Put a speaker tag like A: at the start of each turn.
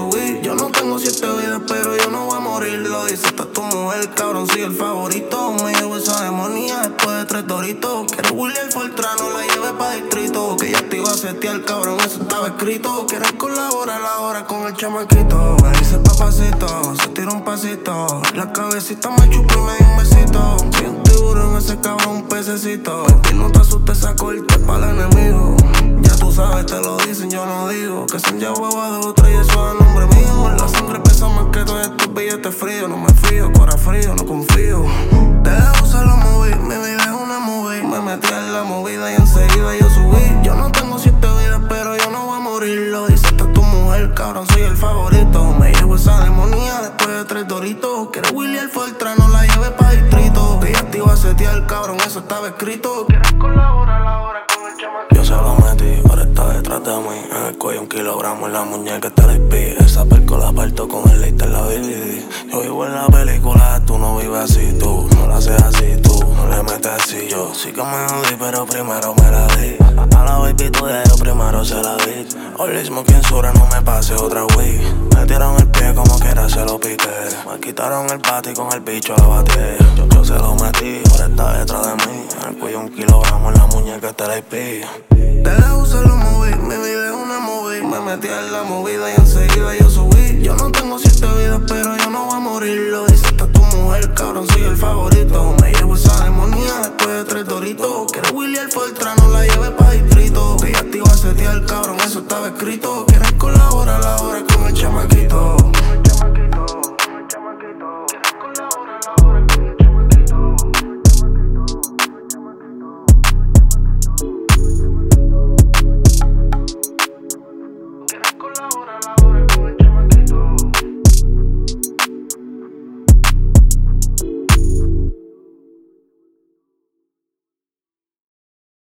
A: subí. Yo no tengo 7 vidas, pero yo no voy a morir. Lo dice esta tu mujer, cabrón, soy el favorito. Me llevo esa demonia después de 3 doritos. Quiero William Fortran, no la lleve pa' distrito. Que ya te iba a setear, cabrón, eso estaba escrito. Quieren colaborar ahora con el chamaquito. Me dice papacito, se tira un pasito. La cabecita me chupa y me dio un besito. Soy un tiburón, ese cabrón un pececito. Baby, no te asustes, esa corte para el enemigo. Ya tú sabes, te lo dicen, yo no digo. Que son ya huevas de otra y eso a nombre mío. La sangre pesa más que todos estos billetes fríos. No me fío, cora frío, no confío. Te dejo se lo moví, mi vida es una movie. Me metí en la movida y enseguida yo subí. Yo no tengo 7 vidas, pero yo no voy a morir. Lo dice esta tu mujer, cabrón, soy el favorito. Me llevo esa demonia después de 3 doritos. Quiero William Fortran, no la lleve pa' distrito. Que ya te iba a setear, cabrón, eso estaba escrito. ¿Quieres colaborar ahora con el chamaquito?
B: Yo se lo metí, ahora está detrás de mí. En el cuello 1 kilogramo, en la muñeca está el IP. Esa perco la parto con el light en la DVD. Yo vivo en la película, tú no vives así, tú no la haces así, tú no le metes así. Yo sí que me jodí, pero primero me la di. A la baby tuya yo primero se la di. Hoy mismo quien sura no me pase otra wey. Me tiraron el pie como quiera se lo piqué. Me quitaron el bate y con el bicho la batí. Yo se lo metí, ahora está detrás de mí. En el cuello 1 kilogramo, en la muñeca está el IP.
A: Te dejo se lo moví, mi vida es una movie. Me metí en la movida y enseguida yo subí. Yo no tengo 7 vidas, pero yo no voy a morir. Lo dice esta tu mujer, cabrón, soy el favorito. Me llevo esa demonia después de 3 doritos. Quiero William Fortran, no la lleve pa' distrito. Que ya te iba a setear, cabrón, eso estaba escrito.